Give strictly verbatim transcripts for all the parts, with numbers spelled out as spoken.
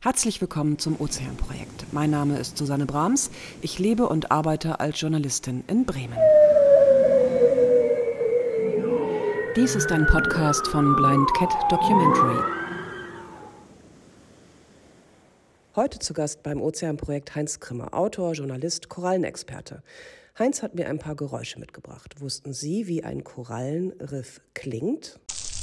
Herzlich willkommen zum Ozeanprojekt. Mein Name ist Susanne Brahms. Ich lebe und arbeite als Journalistin in Bremen. Dies ist ein Podcast von Blind Cat Documentary. Heute zu Gast beim Ozeanprojekt Heinz Krimmer, Autor, Journalist, Korallenexperte. Heinz hat mir ein paar Geräusche mitgebracht. Wussten Sie, wie ein Korallenriff klingt?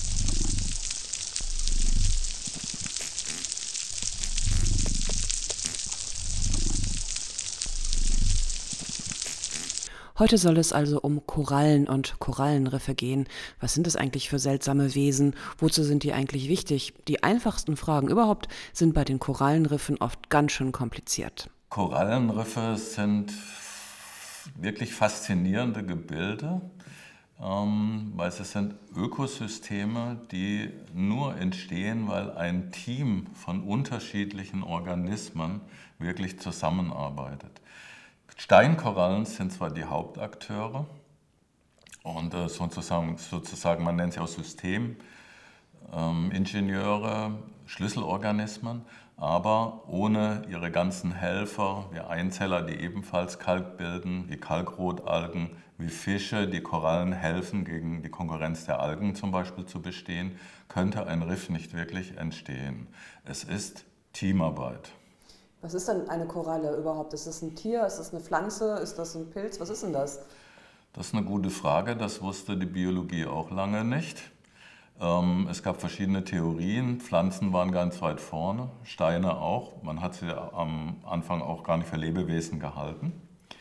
Heute soll es also um Korallen und Korallenriffe gehen. Was sind es eigentlich für seltsame Wesen? Wozu sind die eigentlich wichtig? Die einfachsten Fragen überhaupt sind bei den Korallenriffen oft ganz schön kompliziert. Korallenriffe sind wirklich faszinierende Gebilde, ähm, weil sie sind Ökosysteme, die nur entstehen, weil ein Team von unterschiedlichen Organismen wirklich zusammenarbeitet. Steinkorallen sind zwar die Hauptakteure und äh, sozusagen, sozusagen, man nennt sie auch Systemingenieure, ähm, Schlüsselorganismen, aber ohne ihre ganzen Helfer, wie Einzeller, die ebenfalls Kalk bilden, wie Kalkrotalgen, wie Fische, die Korallen helfen, gegen die Konkurrenz der Algen zum Beispiel zu bestehen, könnte ein Riff nicht wirklich entstehen. Es ist Teamarbeit. Was ist denn eine Koralle überhaupt? Ist das ein Tier? Ist das eine Pflanze? Ist das ein Pilz? Was ist denn das? Das ist eine gute Frage. Das wusste die Biologie auch lange nicht. Es gab verschiedene Theorien. Pflanzen waren ganz weit vorne, Steine auch. Man hat sie am Anfang auch gar nicht für Lebewesen gehalten.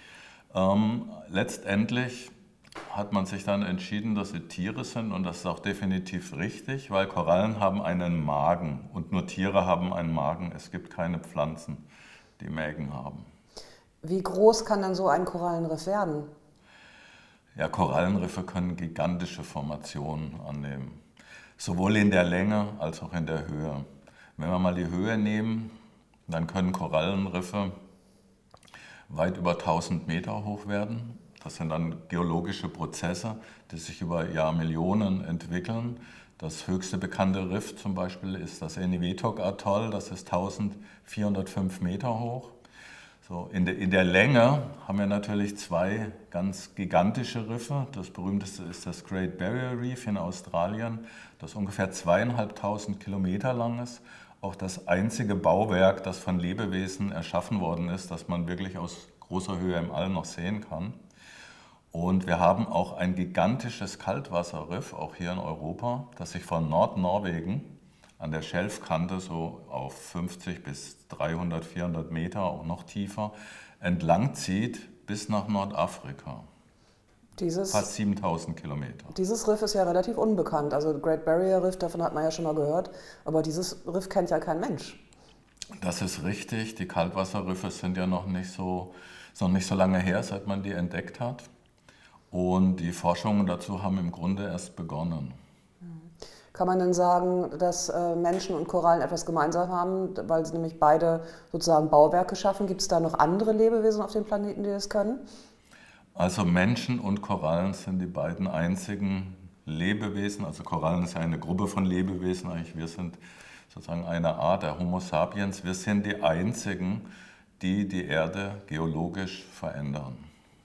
Letztendlich hat man sich dann entschieden, dass sie Tiere sind, und das ist auch definitiv richtig, weil Korallen haben einen Magen und nur Tiere haben einen Magen. Es gibt keine Pflanzen, die Mägen haben. Wie groß kann dann so ein Korallenriff werden? Ja, Korallenriffe können gigantische Formationen annehmen, sowohl in der Länge als auch in der Höhe. Wenn wir mal die Höhe nehmen, dann können Korallenriffe weit über tausend Meter hoch werden. Das sind dann geologische Prozesse, die sich über Jahrmillionen entwickeln. Das höchste bekannte Riff zum Beispiel ist das Eniwetok-Atoll, das ist eintausendvierhundertfünf Meter hoch. So, in, der, in der Länge haben wir natürlich zwei ganz gigantische Riffe. Das berühmteste ist das Great Barrier Reef in Australien, das ungefähr zweieinhalbtausend Kilometer lang ist. Auch das einzige Bauwerk, das von Lebewesen erschaffen worden ist, das man wirklich aus großer Höhe im All noch sehen kann. Und wir haben auch ein gigantisches Kaltwasserriff, auch hier in Europa, das sich von Nordnorwegen an der Schelfkante so auf fünfzig bis dreihundert, vierhundert Meter, auch noch tiefer, entlang zieht bis nach Nordafrika. Dieses, Fast siebentausend Kilometer. Dieses Riff ist ja relativ unbekannt. Also Great Barrier Reef, davon hat man ja schon mal gehört, aber dieses Riff kennt ja kein Mensch. Das ist richtig. Die Kaltwasserriffe sind ja noch nicht so, noch nicht so lange her, seit man die entdeckt hat. Und die Forschungen dazu haben im Grunde erst begonnen. Kann man denn sagen, dass Menschen und Korallen etwas gemeinsam haben, weil sie nämlich beide sozusagen Bauwerke schaffen? Gibt es da noch andere Lebewesen auf dem Planeten, die das können? Also Menschen und Korallen sind die beiden einzigen Lebewesen. Also Korallen ist ja eine Gruppe von Lebewesen. Eigentlich wir sind sozusagen eine Art der Homo sapiens. Wir sind die einzigen, die die Erde geologisch verändern.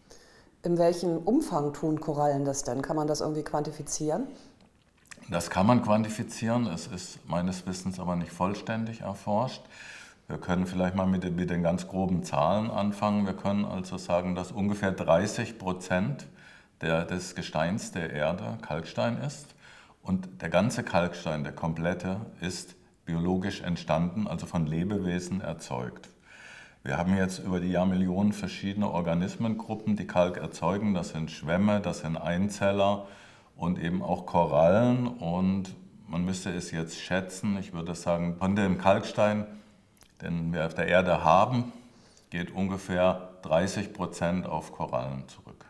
In welchem Umfang tun Korallen das denn? Kann man das irgendwie quantifizieren? Das kann man quantifizieren, es ist meines Wissens aber nicht vollständig erforscht. Wir können vielleicht mal mit den, mit den ganz groben Zahlen anfangen. Wir können also sagen, dass ungefähr dreißig Prozent der, des Gesteins der Erde Kalkstein ist. Und der ganze Kalkstein, der komplette, ist biologisch entstanden, also von Lebewesen erzeugt. Wir haben jetzt über die Jahrmillionen verschiedene Organismengruppen, die Kalk erzeugen. Das sind Schwämme, das sind Einzeller und eben auch Korallen. Und man müsste es jetzt schätzen, ich würde sagen, von dem Kalkstein, den wir auf der Erde haben, geht ungefähr dreißig Prozent auf Korallen zurück.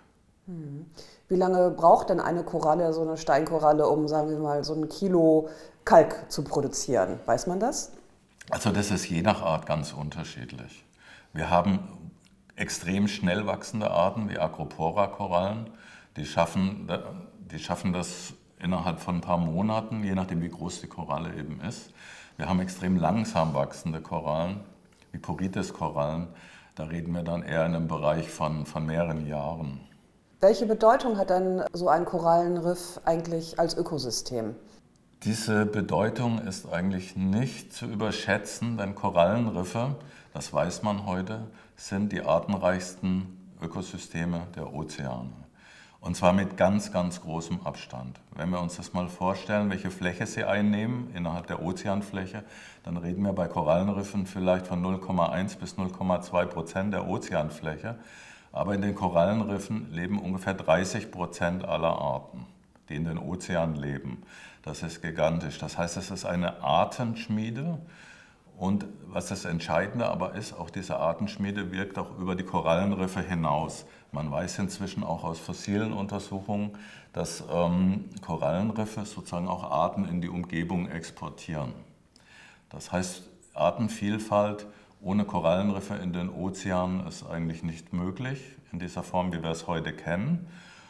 Wie lange braucht denn eine Koralle, so eine Steinkoralle, um, sagen wir mal, so ein Kilo Kalk zu produzieren? Weiß man das? Also das ist je nach Art ganz unterschiedlich. Wir haben extrem schnell wachsende Arten wie Acropora-Korallen. Die schaffen, die schaffen das innerhalb von ein paar Monaten, je nachdem wie groß die Koralle eben ist. Wir haben extrem langsam wachsende Korallen, wie Porites-Korallen. Da reden wir dann eher in einem Bereich von, von mehreren Jahren. Welche Bedeutung hat denn so ein Korallenriff eigentlich als Ökosystem? Diese Bedeutung ist eigentlich nicht zu überschätzen, denn Korallenriffe, das weiß man heute, sind die artenreichsten Ökosysteme der Ozeane. Und zwar mit ganz, ganz großem Abstand. Wenn wir uns das mal vorstellen, welche Fläche sie einnehmen innerhalb der Ozeanfläche, dann reden wir bei Korallenriffen vielleicht von null Komma eins bis null Komma zwei Prozent der Ozeanfläche. Aber in den Korallenriffen leben ungefähr dreißig Prozent aller Arten, die in den Ozeanen leben. Das ist gigantisch. Das heißt, es ist eine Artenschmiede. Und was das Entscheidende aber ist, auch diese Artenschmiede wirkt auch über die Korallenriffe hinaus. Man weiß inzwischen auch aus fossilen Untersuchungen, dass ähm, Korallenriffe sozusagen auch Arten in die Umgebung exportieren. Das heißt, Artenvielfalt ohne Korallenriffe in den Ozeanen ist eigentlich nicht möglich, in dieser Form, wie wir es heute kennen.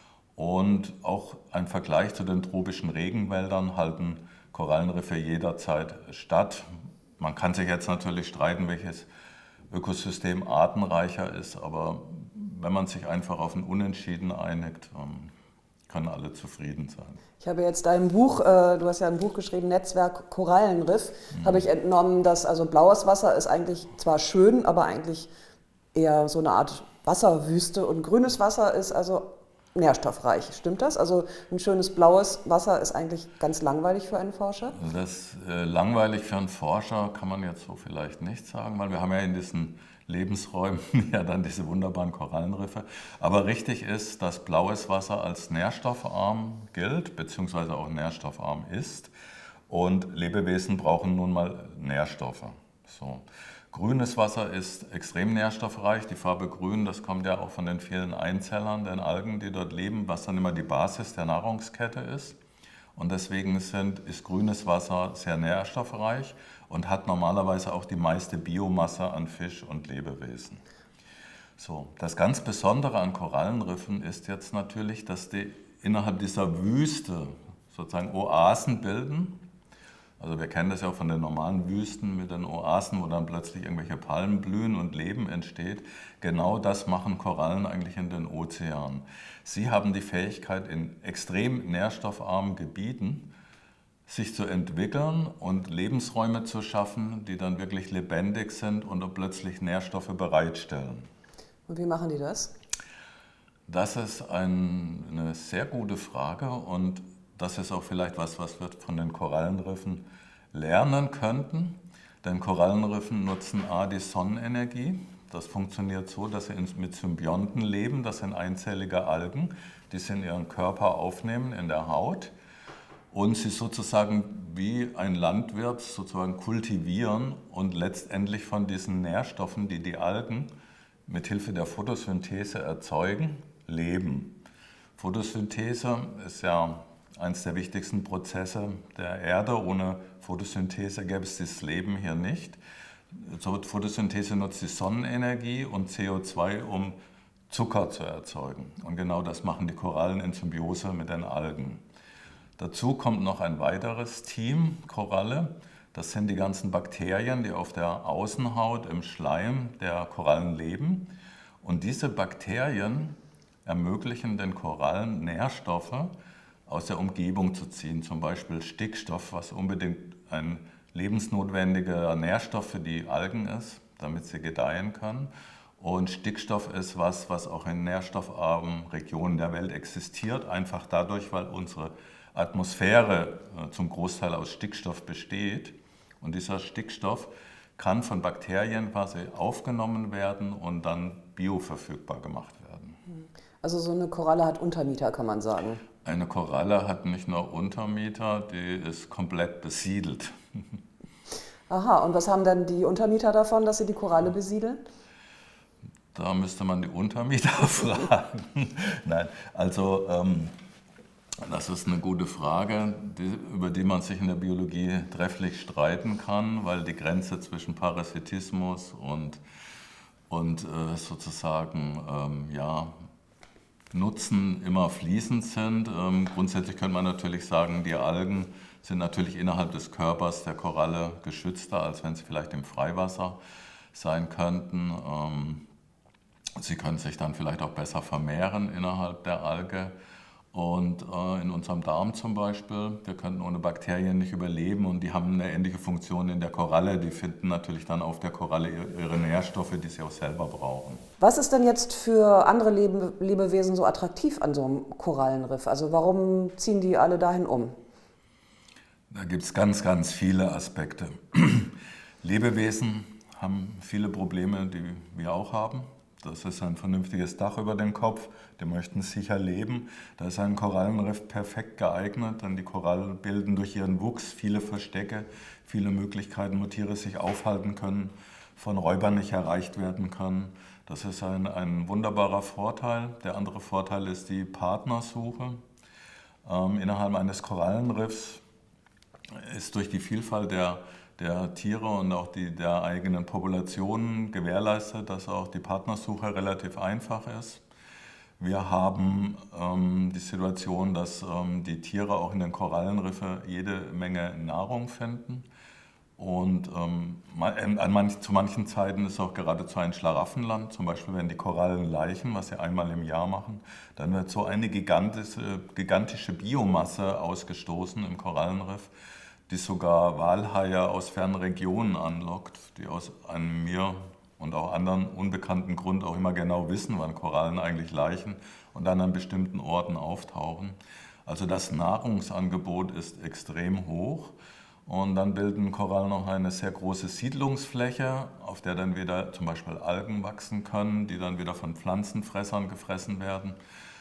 Und auch ein Vergleich zu den tropischen Regenwäldern halten Korallenriffe jederzeit statt. Man kann sich jetzt natürlich streiten, welches Ökosystem artenreicher ist, aber wenn man sich einfach auf ein Unentschieden einigt, können alle zufrieden sein. Ich habe jetzt dein Buch, äh, du hast ja ein Buch geschrieben, Netzwerk Korallenriff, mhm. habe ich entnommen, dass also blaues Wasser ist eigentlich zwar schön, aber eigentlich eher so eine Art Wasserwüste und grünes Wasser ist also nährstoffreich. Stimmt das? Also ein schönes blaues Wasser ist eigentlich ganz langweilig für einen Forscher? Das äh, langweilig für einen Forscher kann man jetzt so vielleicht nicht sagen, weil wir haben ja in diesen Lebensräumen ja dann diese wunderbaren Korallenriffe. Aber richtig ist, dass blaues Wasser als nährstoffarm gilt, beziehungsweise auch nährstoffarm ist. Und Lebewesen brauchen nun mal Nährstoffe. So. Grünes Wasser ist extrem nährstoffreich. Die Farbe grün, das kommt ja auch von den vielen Einzellern, den Algen, die dort leben, was dann immer die Basis der Nahrungskette ist. Und deswegen sind, ist grünes Wasser sehr nährstoffreich und hat normalerweise auch die meiste Biomasse an Fisch und Lebewesen. So, das ganz Besondere an Korallenriffen ist jetzt natürlich, dass die innerhalb dieser Wüste sozusagen Oasen bilden. Also wir kennen das ja auch von den normalen Wüsten mit den Oasen, wo dann plötzlich irgendwelche Palmen blühen und Leben entsteht. Genau das machen Korallen eigentlich in den Ozeanen. Sie haben die Fähigkeit, in extrem nährstoffarmen Gebieten sich zu entwickeln und Lebensräume zu schaffen, die dann wirklich lebendig sind und plötzlich Nährstoffe bereitstellen. Und wie machen die das? Das ist ein, eine sehr gute Frage und das ist auch vielleicht was, was wir von den Korallenriffen lernen könnten. Denn Korallenriffen nutzen A, die Sonnenenergie. Das funktioniert so, dass sie mit Symbionten leben. Das sind einzellige Algen, die sie in ihren Körper aufnehmen, in der Haut. Und sie sozusagen wie ein Landwirt sozusagen kultivieren und letztendlich von diesen Nährstoffen, die die Algen mit Hilfe der Photosynthese erzeugen, leben. Photosynthese ist ja eines der wichtigsten Prozesse der Erde. Ohne Photosynthese gäbe es das Leben hier nicht. Photosynthese nutzt die Sonnenenergie und C O zwei, um Zucker zu erzeugen. Und genau das machen die Korallen in Symbiose mit den Algen. Dazu kommt noch ein weiteres Team, Koralle. Das sind die ganzen Bakterien, die auf der Außenhaut, im Schleim der Korallen leben. Und diese Bakterien ermöglichen den Korallen Nährstoffe aus der Umgebung zu ziehen, zum Beispiel Stickstoff, was unbedingt ein lebensnotwendiger Nährstoff für die Algen ist, damit sie gedeihen können. Und Stickstoff ist was, was auch in nährstoffarmen Regionen der Welt existiert, einfach dadurch, weil unsere Atmosphäre zum Großteil aus Stickstoff besteht. Und dieser Stickstoff kann von Bakterien quasi aufgenommen werden und dann bioverfügbar gemacht werden. Also so eine Koralle hat Untermieter, kann man sagen. Eine Koralle hat nicht nur Untermieter, die ist komplett besiedelt. Aha, und was haben dann die Untermieter davon, dass sie die Koralle besiedeln? Da müsste man die Untermieter fragen. Nein, also ähm, das ist eine gute Frage, die, über die man sich in der Biologie trefflich streiten kann, weil die Grenze zwischen Parasitismus und, und äh, sozusagen ähm, ja, Nutzen immer fließend sind. Ähm, grundsätzlich könnte man natürlich sagen, die Algen sind natürlich innerhalb des Körpers der Koralle geschützter, als wenn sie vielleicht im Freiwasser sein könnten. Ähm, sie können sich dann vielleicht auch besser vermehren innerhalb der Alge. Und äh, in unserem Darm zum Beispiel, wir könnten ohne Bakterien nicht überleben und die haben eine ähnliche Funktion in der Koralle. Die finden natürlich dann auf der Koralle ihre Nährstoffe, die sie auch selber brauchen. Was ist denn jetzt für andere Lebe Lebewesen so attraktiv an so einem Korallenriff? Also warum ziehen die alle dahin um? Da gibt es ganz, ganz viele Aspekte. Lebewesen haben viele Probleme, die wir auch haben. Das ist ein vernünftiges Dach über dem Kopf, die möchten sicher leben. Da ist ein Korallenriff perfekt geeignet, denn die Korallen bilden durch ihren Wuchs viele Verstecke, viele Möglichkeiten, wo Tiere sich aufhalten können, von Räubern nicht erreicht werden können. Das ist ein, ein wunderbarer Vorteil. Der andere Vorteil ist die Partnersuche. Ähm, innerhalb eines Korallenriffs ist durch die Vielfalt der der Tiere und auch die, der eigenen Populationen gewährleistet, dass auch die Partnersuche relativ einfach ist. Wir haben ähm, die Situation, dass ähm, die Tiere auch in den Korallenriffen jede Menge Nahrung finden. Und ähm, an manch, zu manchen Zeiten ist auch geradezu ein Schlaraffenland, zum Beispiel wenn die Korallen laichen, was sie einmal im Jahr machen, dann wird so eine gigantische, gigantische Biomasse ausgestoßen im Korallenriff, die sogar Walhaie aus fernen Regionen anlockt, die aus einem mir und auch anderen unbekannten Grund auch immer genau wissen, wann Korallen eigentlich laichen und dann an bestimmten Orten auftauchen. Also das Nahrungsangebot ist extrem hoch und dann bilden Korallen noch eine sehr große Siedlungsfläche, auf der dann wieder zum Beispiel Algen wachsen können, die dann wieder von Pflanzenfressern gefressen werden.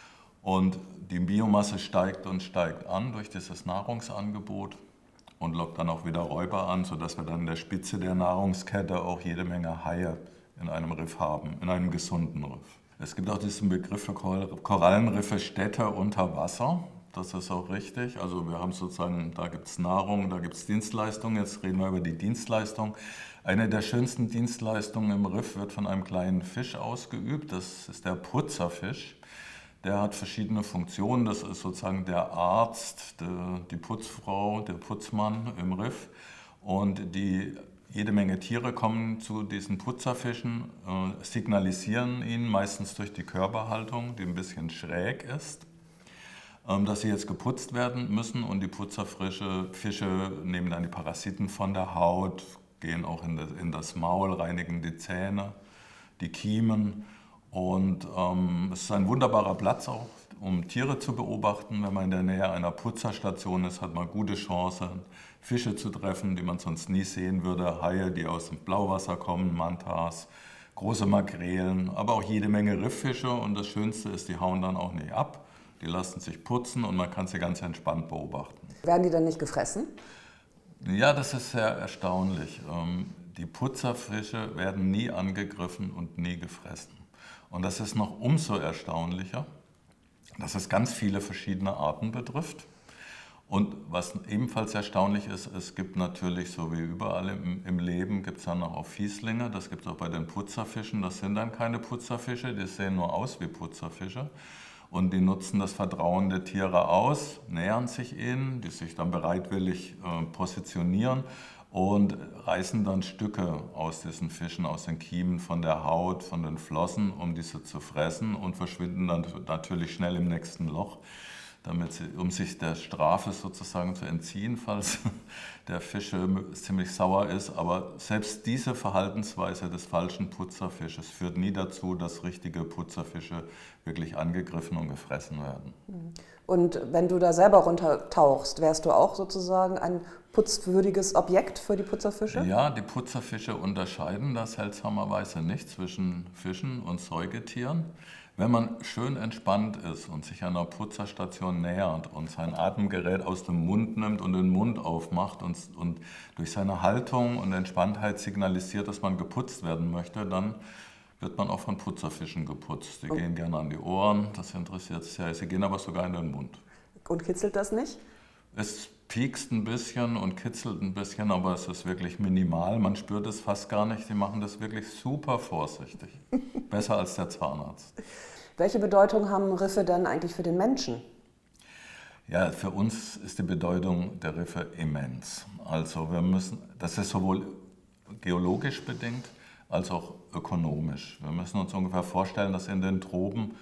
Und die Biomasse steigt und steigt an durch dieses Nahrungsangebot und lockt dann auch wieder Räuber an, sodass wir dann in der Spitze der Nahrungskette auch jede Menge Haie in einem Riff haben, in einem gesunden Riff. Es gibt auch diesen Begriff für Korallenriffe, Städte unter Wasser. Das ist auch richtig. Also wir haben sozusagen, da gibt es Nahrung, da gibt es Dienstleistungen. Jetzt reden wir über die Dienstleistung. Eine der schönsten Dienstleistungen im Riff wird von einem kleinen Fisch ausgeübt. Das ist der Putzerfisch. Der hat verschiedene Funktionen. Das ist sozusagen der Arzt, die Putzfrau, der Putzmann im Riff. Und die, jede Menge Tiere kommen zu diesen Putzerfischen, äh, signalisieren ihnen, meistens durch die Körperhaltung, die ein bisschen schräg ist, ähm, dass sie jetzt geputzt werden müssen. Und die Putzerfische Fische nehmen dann die Parasiten von der Haut, gehen auch in das, in das Maul, reinigen die Zähne, die Kiemen. Und ähm, es ist ein wunderbarer Platz auch, um Tiere zu beobachten. Wenn man in der Nähe einer Putzerstation ist, hat man gute Chancen, Fische zu treffen, die man sonst nie sehen würde. Haie, die aus dem Blauwasser kommen, Mantas, große Makrelen, aber auch jede Menge Rifffische. Und das Schönste ist, die hauen dann auch nicht ab. Die lassen sich putzen und man kann sie ganz entspannt beobachten. Werden die dann nicht gefressen? Ja, das ist sehr erstaunlich. Die Putzerfische werden nie angegriffen und nie gefressen. Und das ist noch umso erstaunlicher, dass es ganz viele verschiedene Arten betrifft. Und was ebenfalls erstaunlich ist, es gibt natürlich, so wie überall im, im Leben, gibt es dann auch Fieslinge. Das gibt es auch bei den Putzerfischen. Das sind dann keine Putzerfische, die sehen nur aus wie Putzerfische. Und die nutzen das Vertrauen der Tiere aus, nähern sich ihnen, die sich dann bereitwillig äh, positionieren und reißen dann Stücke aus diesen Fischen, aus den Kiemen, von der Haut, von den Flossen, um diese zu fressen und verschwinden dann natürlich schnell im nächsten Loch, damit sie, um sich der Strafe sozusagen zu entziehen, falls der Fisch ziemlich sauer ist. Aber selbst diese Verhaltensweise des falschen Putzerfisches führt nie dazu, dass richtige Putzerfische wirklich angegriffen und gefressen werden. Und wenn du da selber runtertauchst, wärst du auch sozusagen ein putzwürdiges Objekt für die Putzerfische? Ja, die Putzerfische unterscheiden da seltsamerweise nicht zwischen Fischen und Säugetieren. Wenn man schön entspannt ist und sich einer Putzerstation nähert und sein Atemgerät aus dem Mund nimmt und den Mund aufmacht und, und durch seine Haltung und Entspanntheit signalisiert, dass man geputzt werden möchte, dann wird man auch von Putzerfischen geputzt. Die und gehen gerne an die Ohren, das interessiert sie ja. Sie gehen aber sogar in den Mund. Und kitzelt das nicht? Es piekst ein bisschen und kitzelt ein bisschen, aber es ist wirklich minimal. Man spürt es fast gar nicht. Die machen das wirklich super vorsichtig. Besser als der Zahnarzt. Welche Bedeutung haben Riffe denn eigentlich für den Menschen? Ja, für uns ist die Bedeutung der Riffe immens. Also wir müssen, das ist sowohl geologisch bedingt als auch ökonomisch. Wir müssen uns ungefähr vorstellen, dass in den Tropen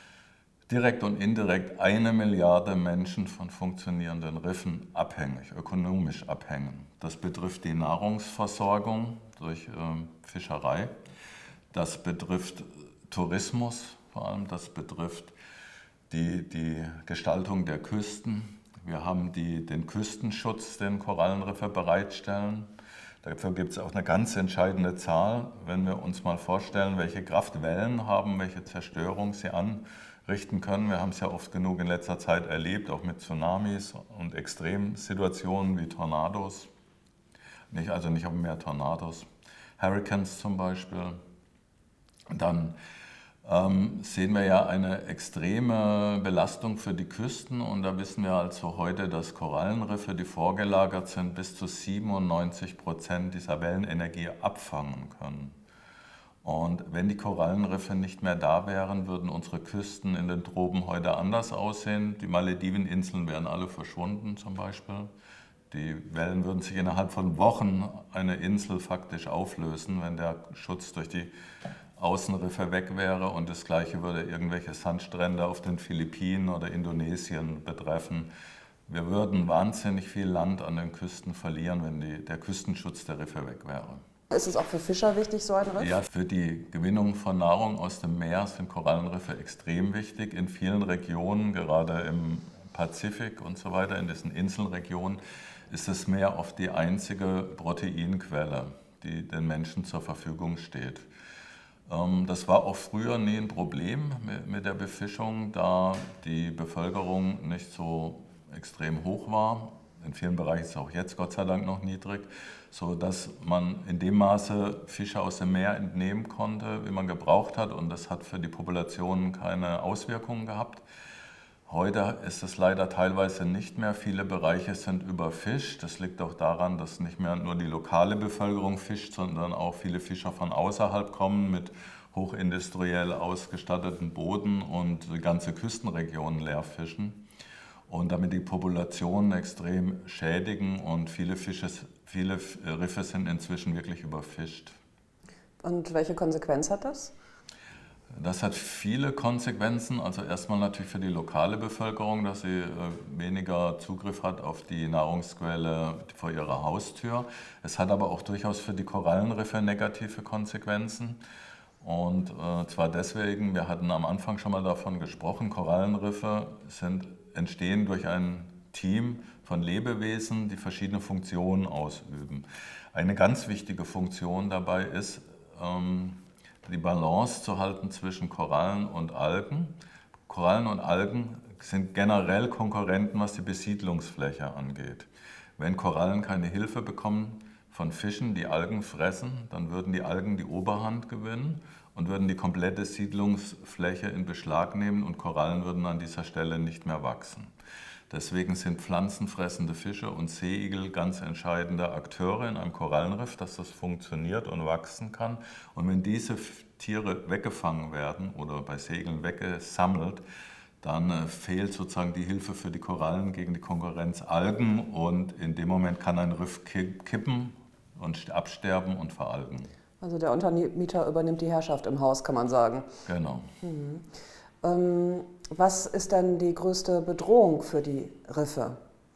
direkt und indirekt eine Milliarde Menschen von funktionierenden Riffen abhängig, ökonomisch abhängen. Das betrifft die Nahrungsversorgung durch äh, Fischerei, das betrifft Tourismus vor allem, das betrifft die, die Gestaltung der Küsten. Wir haben die, den Küstenschutz, den Korallenriffe bereitstellen. Dafür gibt es auch eine ganz entscheidende Zahl, wenn wir uns mal vorstellen, welche Kraft Wellen haben, welche Zerstörung sie anrichten können. Wir haben es ja oft genug in letzter Zeit erlebt, auch mit Tsunamis und Extremsituationen wie Tornados. Nicht, also nicht auf dem Meer Tornados, Hurricanes zum Beispiel. Dann ähm, sehen wir ja eine extreme Belastung für die Küsten und da wissen wir also heute, dass Korallenriffe, die vorgelagert sind, bis zu siebenundneunzig Prozent dieser Wellenenergie abfangen können. Und wenn die Korallenriffe nicht mehr da wären, würden unsere Küsten in den Tropen heute anders aussehen. Die Malediveninseln wären alle verschwunden zum Beispiel. Die Wellen würden sich innerhalb von Wochen eine Insel faktisch auflösen, wenn der Schutz durch die Außenriffe weg wäre, und das Gleiche würde irgendwelche Sandstrände auf den Philippinen oder Indonesien betreffen. Wir würden wahnsinnig viel Land an den Küsten verlieren, wenn die, der Küstenschutz der Riffe weg wäre. Ist es auch für Fischer wichtig, so ein Riff? Ja, für die Gewinnung von Nahrung aus dem Meer sind Korallenriffe extrem wichtig. In vielen Regionen, gerade im Pazifik und so weiter, in diesen Inselregionen, ist das Meer oft die einzige Proteinquelle, die den Menschen zur Verfügung steht. Das war auch früher nie ein Problem mit der Befischung, da die Bevölkerung nicht so extrem hoch war. In vielen Bereichen ist es auch jetzt Gott sei Dank noch niedrig, sodass man in dem Maße Fische aus dem Meer entnehmen konnte, wie man gebraucht hat, und das hat für die Populationen keine Auswirkungen gehabt. Heute ist es leider teilweise nicht mehr. Viele Bereiche sind überfischt. Das liegt auch daran, dass nicht mehr nur die lokale Bevölkerung fischt, sondern auch viele Fischer von außerhalb kommen mit hochindustriell ausgestatteten Booten und ganze Küstenregionen leer fischen und damit die Populationen extrem schädigen, und viele, Fische, viele Riffe sind inzwischen wirklich überfischt. Und welche Konsequenz hat das? Das hat viele Konsequenzen. Also erstmal natürlich für die lokale Bevölkerung, dass sie weniger Zugriff hat auf die Nahrungsquelle vor ihrer Haustür. Es hat aber auch durchaus für die Korallenriffe negative Konsequenzen. Und zwar deswegen, wir hatten am Anfang schon mal davon gesprochen, Korallenriffe sind, entstehen durch ein Team von Lebewesen, die verschiedene Funktionen ausüben. Eine ganz wichtige Funktion dabei ist, ähm, die Balance zu halten zwischen Korallen und Algen. Korallen und Algen sind generell Konkurrenten, was die Besiedlungsfläche angeht. Wenn Korallen keine Hilfe bekommen von Fischen, die Algen fressen, dann würden die Algen die Oberhand gewinnen und würden die komplette Siedlungsfläche in Beschlag nehmen, und Korallen würden an dieser Stelle nicht mehr wachsen. Deswegen sind pflanzenfressende Fische und Seeigel ganz entscheidende Akteure in einem Korallenriff, dass das funktioniert und wachsen kann. Und wenn diese Tiere weggefangen werden oder bei Seeigeln weggesammelt, dann fehlt sozusagen die Hilfe für die Korallen gegen die Konkurrenz Algen, und in dem Moment kann ein Riff kippen und absterben und veralgen. Also der Untermieter übernimmt die Herrschaft im Haus, kann man sagen. Genau. Mhm. Ähm, was ist denn die größte Bedrohung für die Riffe?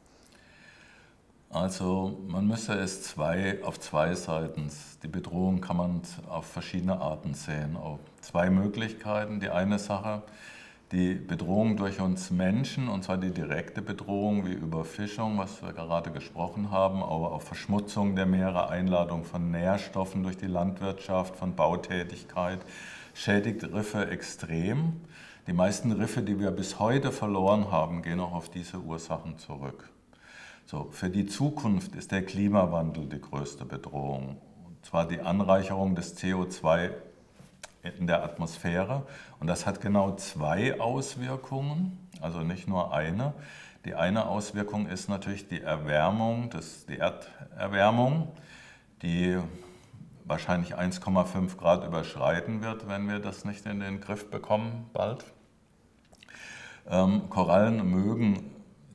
Also man müsste es zwei, auf zwei Seiten, die Bedrohung kann man auf verschiedene Arten sehen. Auf zwei Möglichkeiten. Die eine Sache, die Bedrohung durch uns Menschen, und zwar die direkte Bedrohung wie Überfischung, was wir gerade gesprochen haben, aber auch Verschmutzung der Meere, Einladung von Nährstoffen durch die Landwirtschaft, von Bautätigkeit, schädigt Riffe extrem. Die meisten Riffe, die wir bis heute verloren haben, gehen auch auf diese Ursachen zurück. So, für die Zukunft ist der Klimawandel die größte Bedrohung. Und zwar die Anreicherung des C O zwei in der Atmosphäre. Und das hat genau zwei Auswirkungen, also nicht nur eine. Die eine Auswirkung ist natürlich die Erwärmung, das, die Erderwärmung, die wahrscheinlich eins Komma fünf Grad überschreiten wird, wenn wir das nicht in den Griff bekommen bald. Ähm, Korallen mögen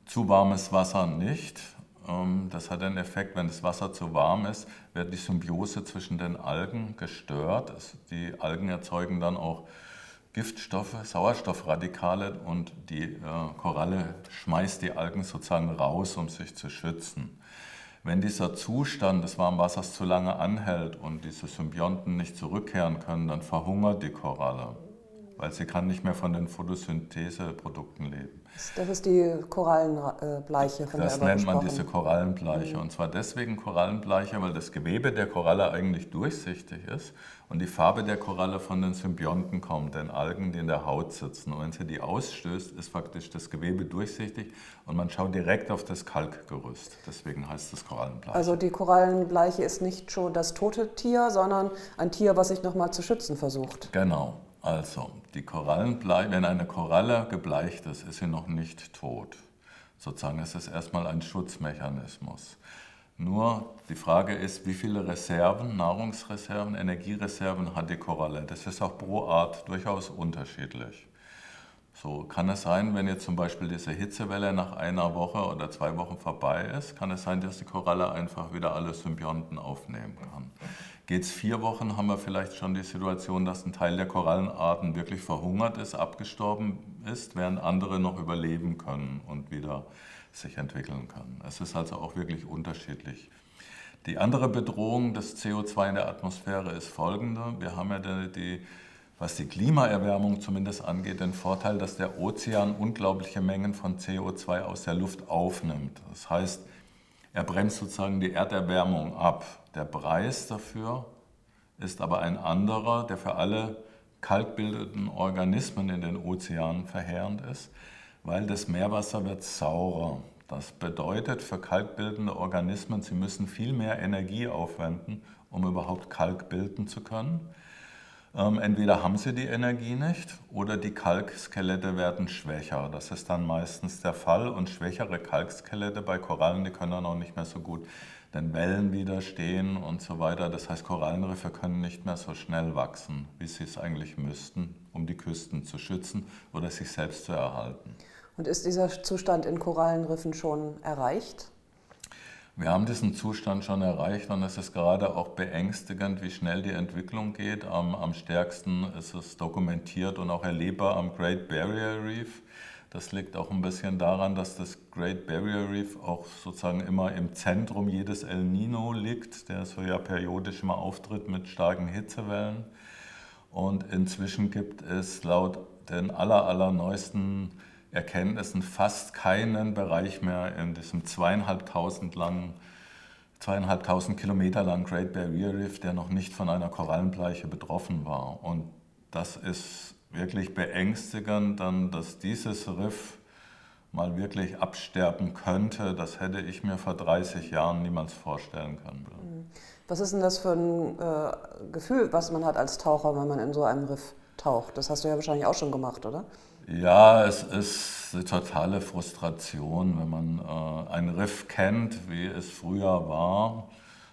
Zu warmes Wasser nicht. Das hat den Effekt, wenn das Wasser zu warm ist, wird die Symbiose zwischen den Algen gestört. Die Algen erzeugen dann auch Giftstoffe, Sauerstoffradikale und die Koralle schmeißt die Algen sozusagen raus, um sich zu schützen. Wenn dieser Zustand des warmen Wassers zu lange anhält und diese Symbionten nicht zurückkehren können, dann verhungert die Koralle, weil sie kann nicht mehr von den Photosyntheseprodukten leben. Das ist die Korallenbleiche, von das der wir nennt man gesprochen. diese Korallenbleiche. Und zwar deswegen Korallenbleiche, weil das Gewebe der Koralle eigentlich durchsichtig ist und die Farbe der Koralle von den Symbionten kommt, den Algen, die in der Haut sitzen. Und wenn sie die ausstößt, ist faktisch das Gewebe durchsichtig und man schaut direkt auf das Kalkgerüst. Deswegen heißt es Korallenbleiche. Also die Korallenbleiche ist nicht schon das tote Tier, sondern ein Tier, was sich nochmal zu schützen versucht. Genau. Also, die Korallenbleiche, wenn eine Koralle gebleicht ist, ist sie noch nicht tot. Sozusagen ist es erstmal ein Schutzmechanismus. Nur die Frage ist, wie viele Reserven, Nahrungsreserven, Energiereserven hat die Koralle? Das ist auch pro Art durchaus unterschiedlich. So kann es sein, wenn jetzt zum Beispiel diese Hitzewelle nach einer Woche oder zwei Wochen vorbei ist, kann es sein, dass die Koralle einfach wieder alle Symbionten aufnehmen kann. Geht es vier Wochen, haben wir vielleicht schon die Situation, dass ein Teil der Korallenarten wirklich verhungert ist, abgestorben ist, während andere noch überleben können und wieder sich entwickeln können. Es ist also auch wirklich unterschiedlich. Die andere Bedrohung des C O zwei in der Atmosphäre ist folgende. Wir haben ja die, die, was die Klimaerwärmung zumindest angeht, den Vorteil, dass der Ozean unglaubliche Mengen von C O zwei aus der Luft aufnimmt. Das heißt, er bremst sozusagen die Erderwärmung ab. Der Preis dafür ist aber ein anderer, der für alle kalkbildenden Organismen in den Ozeanen verheerend ist, weil das Meerwasser wird saurer. Das bedeutet für kalkbildende Organismen, sie müssen viel mehr Energie aufwenden, um überhaupt Kalk bilden zu können. Ähm, entweder haben sie die Energie nicht oder die Kalkskelette werden schwächer. Das ist dann meistens der Fall und schwächere Kalkskelette bei Korallen, die können dann auch nicht mehr so gut den Wellen widerstehen und so weiter. Das heißt, Korallenriffe können nicht mehr so schnell wachsen, wie sie es eigentlich müssten, um die Küsten zu schützen oder sich selbst zu erhalten. Und ist dieser Zustand in Korallenriffen schon erreicht? Wir haben diesen Zustand schon erreicht und es ist gerade auch beängstigend, wie schnell die Entwicklung geht. Am, am stärksten ist es dokumentiert und auch erlebbar am Great Barrier Reef. Das liegt auch ein bisschen daran, dass das Great Barrier Reef auch sozusagen immer im Zentrum jedes El Nino liegt, der so ja periodisch mal auftritt mit starken Hitzewellen. Und inzwischen gibt es laut den aller, allerneuesten Erkenntnissen fast keinen Bereich mehr in diesem zweieinhalbtausend langen, zweieinhalbtausend Kilometer langen Great Barrier Reef, der noch nicht von einer Korallenbleiche betroffen war. Und das ist wirklich beängstigend, dann, dass dieses Riff mal wirklich absterben könnte. Das hätte ich mir vor dreißig Jahren niemals vorstellen können. Was ist denn das für ein äh, Gefühl, was man hat als Taucher, wenn man in so einem Riff taucht? Das hast du ja wahrscheinlich auch schon gemacht, oder? Ja, es ist eine totale Frustration, wenn man äh, ein Riff kennt, wie es früher war,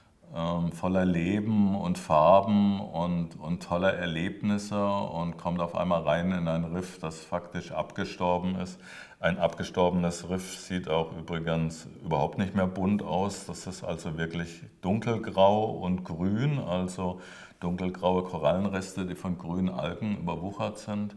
äh, voller Leben und Farben und, und toller Erlebnisse und kommt auf einmal rein in ein Riff, das faktisch abgestorben ist. Ein abgestorbenes Riff sieht auch übrigens überhaupt nicht mehr bunt aus. Das ist also wirklich dunkelgrau und grün, also dunkelgraue Korallenreste, die von grünen Algen überwuchert sind.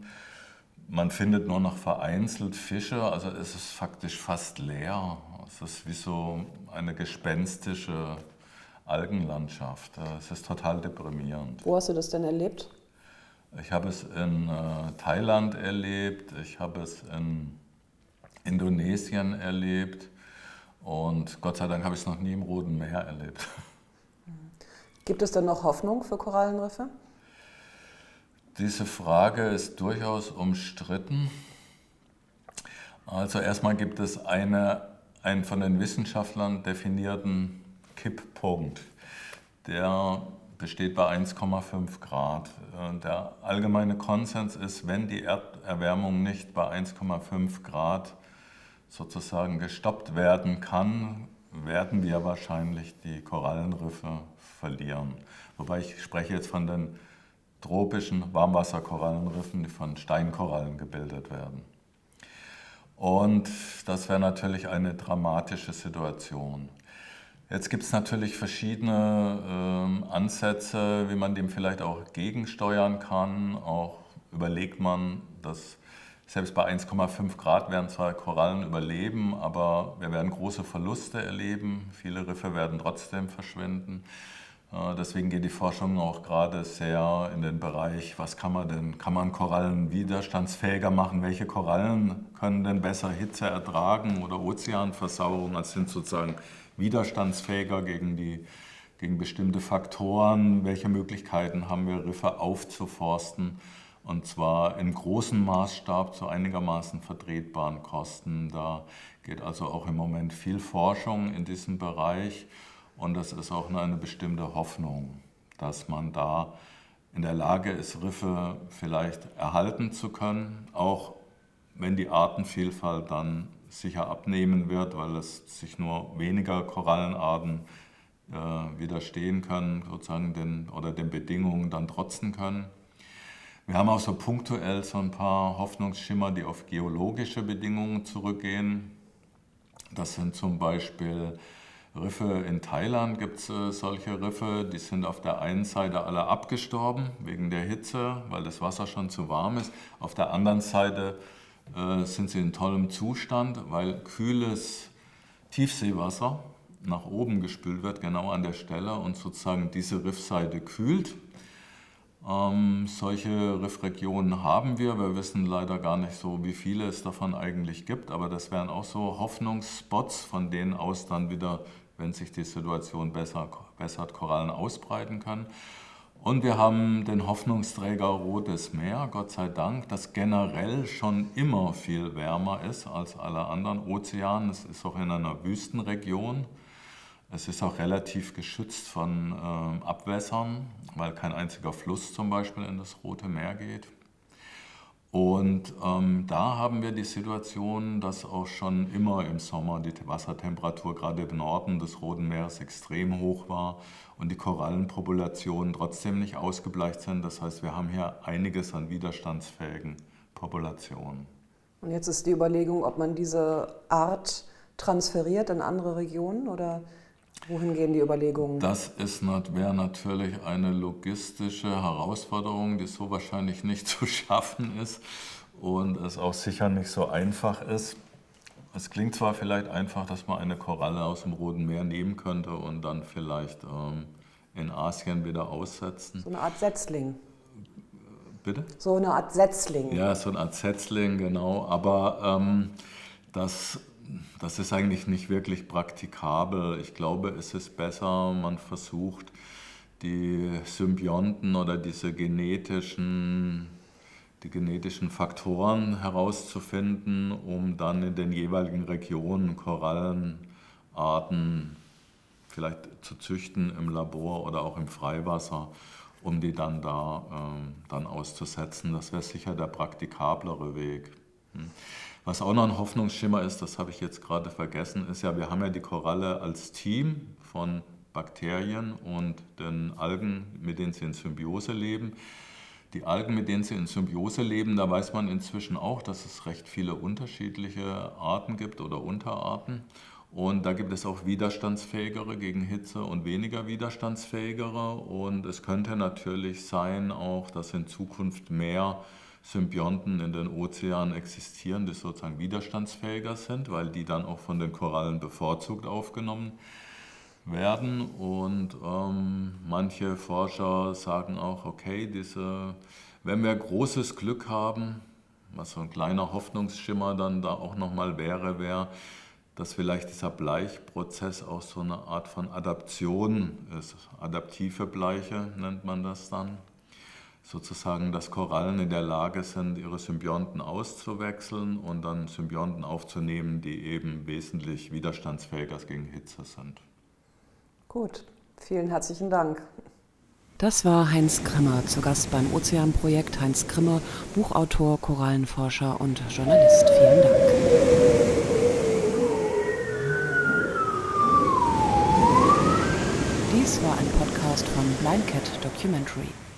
Man findet nur noch vereinzelt Fische, also es ist faktisch fast leer. Es ist wie so eine gespenstische Algenlandschaft. Es ist total deprimierend. Wo hast du das denn erlebt? Ich habe es in äh, Thailand erlebt, ich habe es in Indonesien erlebt und Gott sei Dank habe ich es noch nie im Roten Meer erlebt. Gibt es denn noch Hoffnung für Korallenriffe? Diese Frage ist durchaus umstritten. Also erstmal gibt es eine, einen von den Wissenschaftlern definierten Kipppunkt, der besteht bei eins Komma fünf Grad. Der allgemeine Konsens ist, wenn die Erderwärmung nicht bei eins Komma fünf Grad sozusagen gestoppt werden kann, werden wir wahrscheinlich die Korallenriffe verlieren. Wobei ich spreche jetzt von den tropischen Warmwasserkorallenriffen, die von Steinkorallen gebildet werden. Und das wäre natürlich eine dramatische Situation. Jetzt gibt es natürlich verschiedene ähm, Ansätze, wie man dem vielleicht auch gegensteuern kann. Auch überlegt man, dass selbst bei eins Komma fünf Grad werden zwar Korallen überleben, aber wir werden große Verluste erleben. Viele Riffe werden trotzdem verschwinden. Äh, deswegen geht die Forschung auch gerade sehr in den Bereich, was kann man denn, kann man Korallen widerstandsfähiger machen? Welche Korallen können denn besser Hitze ertragen oder Ozeanversauerung? Das sind sozusagen widerstandsfähiger gegen, die, gegen bestimmte Faktoren. Welche Möglichkeiten haben wir, Riffe aufzuforsten? Und zwar in großem Maßstab zu einigermaßen vertretbaren Kosten. Da geht also auch im Moment viel Forschung in diesem Bereich. Und das ist auch eine bestimmte Hoffnung, dass man da in der Lage ist, Riffe vielleicht erhalten zu können, auch wenn die Artenvielfalt dann sicher abnehmen wird, weil es sich nur weniger Korallenarten äh, widerstehen können, sozusagen den, oder den Bedingungen dann trotzen können. Wir haben auch so punktuell so ein paar Hoffnungsschimmer, die auf geologische Bedingungen zurückgehen. Das sind zum Beispiel Riffe in Thailand, gibt es äh, solche Riffe, die sind auf der einen Seite alle abgestorben wegen der Hitze, weil das Wasser schon zu warm ist. Auf der anderen Seite äh, sind sie in tollem Zustand, weil kühles Tiefseewasser nach oben gespült wird, genau an der Stelle, und sozusagen diese Riffseite kühlt. Ähm, solche Riffregionen haben wir. Wir wissen leider gar nicht so, wie viele es davon eigentlich gibt, aber das wären auch so Hoffnungsspots, von denen aus dann wieder, wenn sich die Situation besser, bessert, Korallen ausbreiten können. Und wir haben den Hoffnungsträger Rotes Meer, Gott sei Dank, das generell schon immer viel wärmer ist als alle anderen Ozeane. Es ist auch in einer Wüstenregion. Es ist auch relativ geschützt von äh, Abwässern, weil kein einziger Fluss zum Beispiel in das Rote Meer geht. Und ähm, da haben wir die Situation, dass auch schon immer im Sommer die Wassertemperatur gerade im Norden des Roten Meeres extrem hoch war und die Korallenpopulationen trotzdem nicht ausgebleicht sind. Das heißt, wir haben hier einiges an widerstandsfähigen Populationen. Und jetzt ist die Überlegung, ob man diese Art transferiert in andere Regionen oder wohin gehen die Überlegungen? Das wäre natürlich eine logistische Herausforderung, die so wahrscheinlich nicht zu schaffen ist und es auch sicher nicht so einfach ist. Es klingt zwar vielleicht einfach, dass man eine Koralle aus dem Roten Meer nehmen könnte und dann vielleicht ähm, in Asien wieder aussetzen. So eine Art Setzling. Bitte? So eine Art Setzling. Ja, so eine Art Setzling, genau. Aber ähm, das... Das ist eigentlich nicht wirklich praktikabel. Ich glaube, es ist besser, man versucht, die Symbionten oder diese genetischen, die genetischen Faktoren herauszufinden, um dann in den jeweiligen Regionen Korallenarten vielleicht zu züchten im Labor oder auch im Freiwasser, um die dann da ähm, dann auszusetzen. Das wäre sicher der praktikablere Weg. Hm. Was auch noch ein Hoffnungsschimmer ist, das habe ich jetzt gerade vergessen, ist ja, wir haben ja die Koralle als Team von Bakterien und den Algen, mit denen sie in Symbiose leben. Die Algen, mit denen sie in Symbiose leben, da weiß man inzwischen auch, dass es recht viele unterschiedliche Arten gibt oder Unterarten. Und da gibt es auch widerstandsfähigere gegen Hitze und weniger widerstandsfähigere. Und es könnte natürlich sein auch, dass in Zukunft mehr Symbionten in den Ozeanen existieren, die sozusagen widerstandsfähiger sind, weil die dann auch von den Korallen bevorzugt aufgenommen werden. Und ähm, manche Forscher sagen auch, okay, diese, wenn wir großes Glück haben, was so ein kleiner Hoffnungsschimmer dann da auch nochmal wäre, wäre, dass vielleicht dieser Bleichprozess auch so eine Art von Adaption ist. Adaptive Bleiche nennt man das dann. Sozusagen, dass Korallen in der Lage sind, ihre Symbionten auszuwechseln und dann Symbionten aufzunehmen, die eben wesentlich widerstandsfähiger gegen Hitze sind. Gut, vielen herzlichen Dank. Das war Heinz Grimmer, zu Gast beim Ozeanprojekt. Heinz Grimmer, Buchautor, Korallenforscher und Journalist. Vielen Dank. Dies war ein Podcast von Blind Cat Documentary.